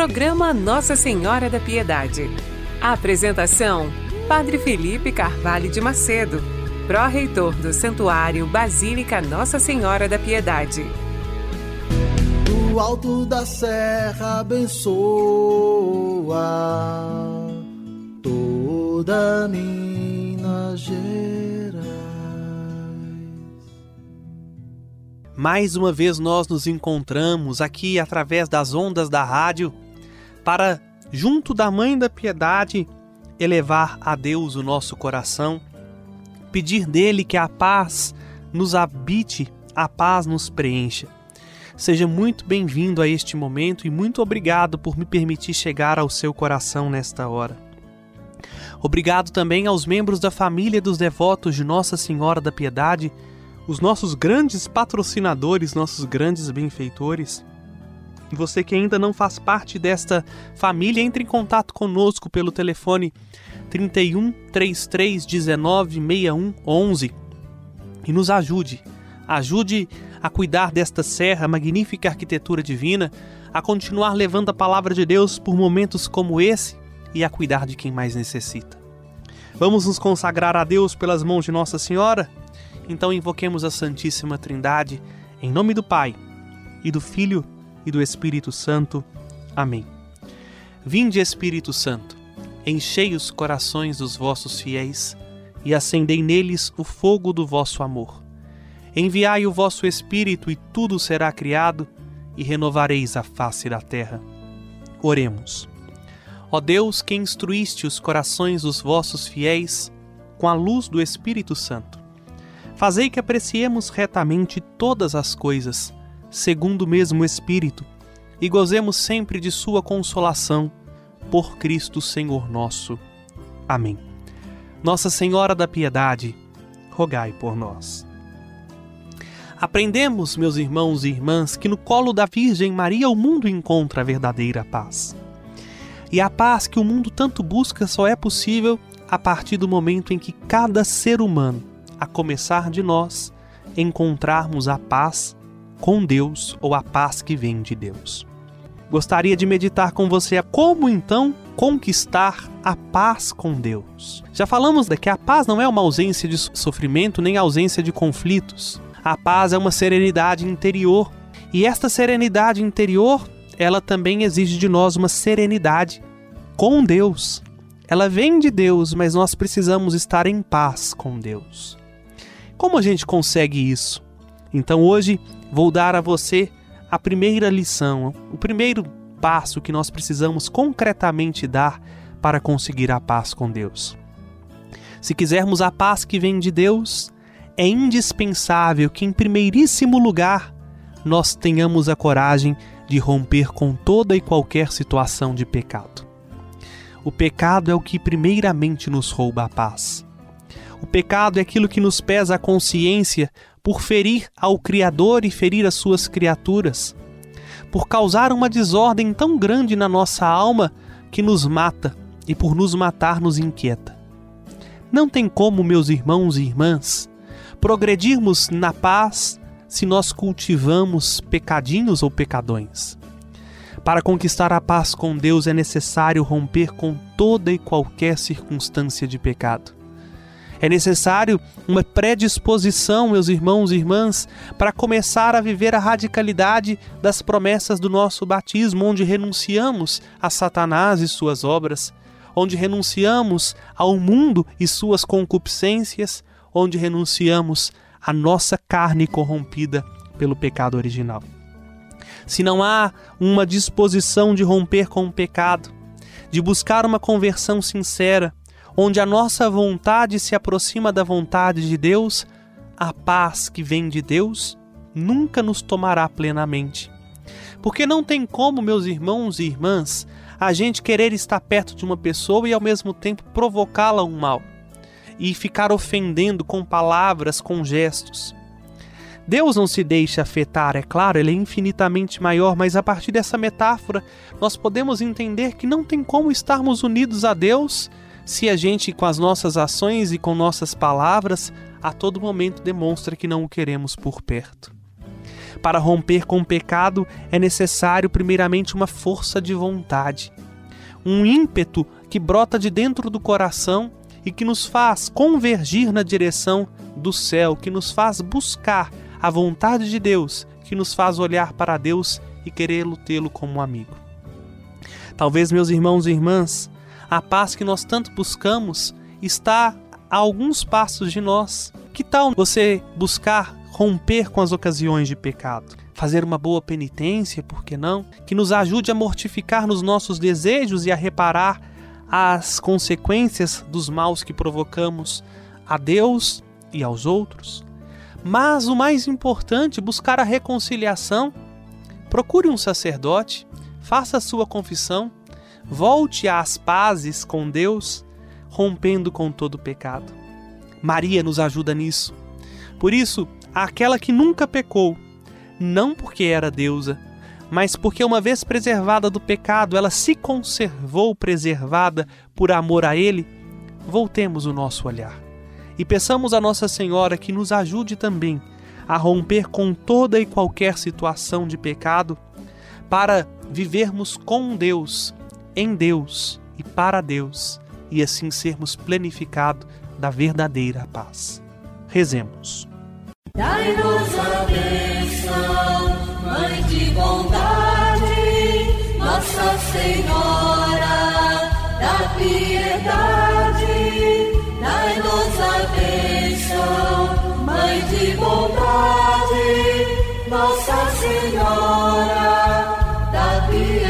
Programa Nossa Senhora da Piedade. A apresentação: Padre Felipe Carvalho de Macedo, pró-reitor do Santuário Basílica Nossa Senhora da Piedade. Do alto da serra abençoa toda Minas Gerais. Mais uma vez nós nos encontramos aqui através das ondas da rádio para, junto da Mãe da Piedade, elevar a Deus o nosso coração, pedir dele que a paz nos habite, a paz nos preencha. Seja muito bem-vindo a este momento e muito obrigado por me permitir chegar ao seu coração nesta hora. Obrigado também aos membros da família dos devotos de Nossa Senhora da Piedade, os nossos grandes patrocinadores, nossos grandes benfeitores. Você que ainda não faz parte desta família, entre em contato conosco pelo telefone 31 33 19 61 11 e nos ajude a cuidar desta serra, magnífica arquitetura divina, a continuar levando a palavra de Deus por momentos como esse e a cuidar de quem mais necessita. Vamos nos consagrar a Deus pelas mãos de Nossa Senhora? Então invoquemos a Santíssima Trindade, em nome do Pai, e do Filho, e do Espírito Santo. Amém. Vinde, Espírito Santo, enchei os corações dos vossos fiéis, e acendei neles o fogo do vosso amor. Enviai o vosso Espírito, e tudo será criado, e renovareis a face da terra. Oremos. Ó Deus, que instruíste os corações dos vossos fiéis com a luz do Espírito Santo, fazei que apreciemos retamente todas as coisas, segundo o mesmo Espírito, e gozemos sempre de sua consolação, por Cristo Senhor nosso. Amém. Nossa Senhora da Piedade, rogai por nós. Aprendemos, meus irmãos e irmãs, que no colo da Virgem Maria o mundo encontra a verdadeira paz. E a paz que o mundo tanto busca só é possível a partir do momento em que cada ser humano, a começar de nós, encontrarmos a paz com Deus ou a paz que vem de Deus. Gostaria de meditar com você a como então conquistar a paz com Deus. Já falamos que a paz não é uma ausência de sofrimento nem ausência de conflitos. A paz é uma serenidade interior. E esta serenidade interior, ela também exige de nós uma serenidade com Deus. Ela vem de Deus, mas nós precisamos estar em paz com Deus. Como a gente consegue isso? Então hoje vou dar a você a primeira lição, o primeiro passo que nós precisamos concretamente dar para conseguir a paz com Deus. Se quisermos a paz que vem de Deus, é indispensável que, em primeiríssimo lugar, nós tenhamos a coragem de romper com toda e qualquer situação de pecado. O pecado é o que primeiramente nos rouba a paz. O pecado é aquilo que nos pesa a consciência por ferir ao Criador e ferir as suas criaturas, por causar uma desordem tão grande na nossa alma que nos mata e por nos matar nos inquieta. Não tem como, meus irmãos e irmãs, progredirmos na paz se nós cultivamos pecadinhos ou pecadões. Para conquistar a paz com Deus é necessário romper com toda e qualquer circunstância de pecado. É necessário uma predisposição, meus irmãos e irmãs, para começar a viver a radicalidade das promessas do nosso batismo, onde renunciamos a Satanás e suas obras, onde renunciamos ao mundo e suas concupiscências, onde renunciamos à nossa carne corrompida pelo pecado original. Se não há uma disposição de romper com o pecado, de buscar uma conversão sincera, onde a nossa vontade se aproxima da vontade de Deus, a paz que vem de Deus nunca nos tomará plenamente. Porque não tem como, meus irmãos e irmãs, a gente querer estar perto de uma pessoa e ao mesmo tempo provocá-la um mal, e ficar ofendendo com palavras, com gestos. Deus não se deixa afetar, é claro, Ele é infinitamente maior, mas a partir dessa metáfora nós podemos entender que não tem como estarmos unidos a Deus se a gente, com as nossas ações e com nossas palavras, a todo momento demonstra que não o queremos por perto. para romper com o pecado é necessário primeiramente uma força de vontade, um ímpeto que brota de dentro do coração e que nos faz convergir na direção do céu, que nos faz buscar a vontade de Deus, que nos faz olhar para Deus e querê-lo tê-lo como amigo. Talvez, meus irmãos e irmãs, a paz que nós tanto buscamos está a alguns passos de nós. Que tal você buscar romper com as ocasiões de pecado? Fazer uma boa penitência, por que não? Que nos ajude a mortificar nos nossos desejos e a reparar as consequências dos maus que provocamos a Deus e aos outros. Mas o mais importante, buscar a reconciliação. Procure um sacerdote, faça a sua confissão, volte às pazes com Deus, rompendo com todo o pecado. Maria nos ajuda nisso. Por isso, aquela que nunca pecou, não porque era deusa, mas porque uma vez preservada do pecado, ela se conservou preservada por amor a Ele, voltemos o nosso olhar. E peçamos a Nossa Senhora que nos ajude também a romper com toda e qualquer situação de pecado, para vivermos com Deus, em Deus e para Deus, e assim sermos plenificados da verdadeira paz. Rezemos. Dai-nos a bênção, Mãe de bondade, Nossa Senhora da piedade. Dai-nos a bênção, Mãe de bondade, Nossa Senhora da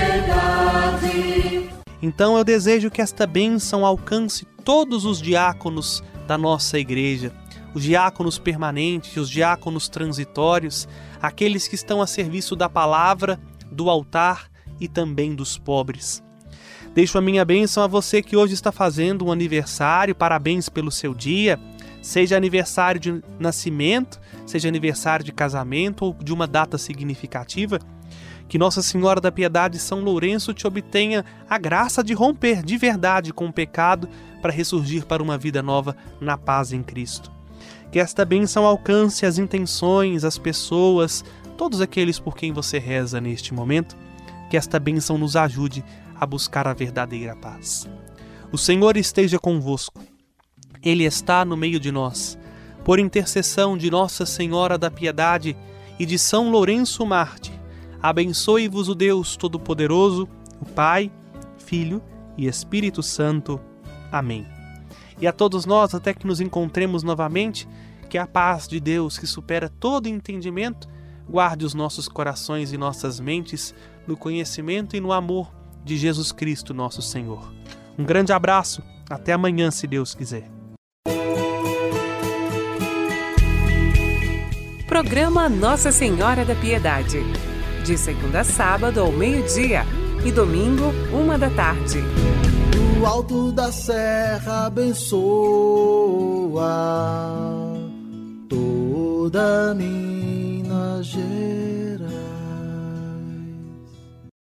piedade. Então eu desejo que esta bênção alcance todos os diáconos da nossa igreja, os diáconos permanentes, os diáconos transitórios, aqueles que estão a serviço da palavra, do altar e também dos pobres. Deixo a minha bênção a você que hoje está fazendo um aniversário, parabéns pelo seu dia, seja aniversário de nascimento, seja aniversário de casamento ou de uma data significativa. Que Nossa Senhora da Piedade e São Lourenço te obtenha a graça de romper de verdade com o pecado para ressurgir para uma vida nova na paz em Cristo. Que esta bênção alcance as intenções, as pessoas, todos aqueles por quem você reza neste momento. Que esta bênção nos ajude a buscar a verdadeira paz. O Senhor esteja convosco. Ele está no meio de nós. Por intercessão de Nossa Senhora da Piedade e de São Lourenço Mártir, abençoe-vos o Deus Todo-Poderoso, o Pai, Filho e Espírito Santo. Amém. E a todos nós, até que nos encontremos novamente, que a paz de Deus, que supera todo entendimento, guarde os nossos corações e nossas mentes no conhecimento e no amor de Jesus Cristo, nosso Senhor. Um grande abraço, até amanhã, se Deus quiser. Programa Nossa Senhora da Piedade. De segunda a sábado ao meio-dia e domingo, 1h da tarde. Do alto da serra abençoa.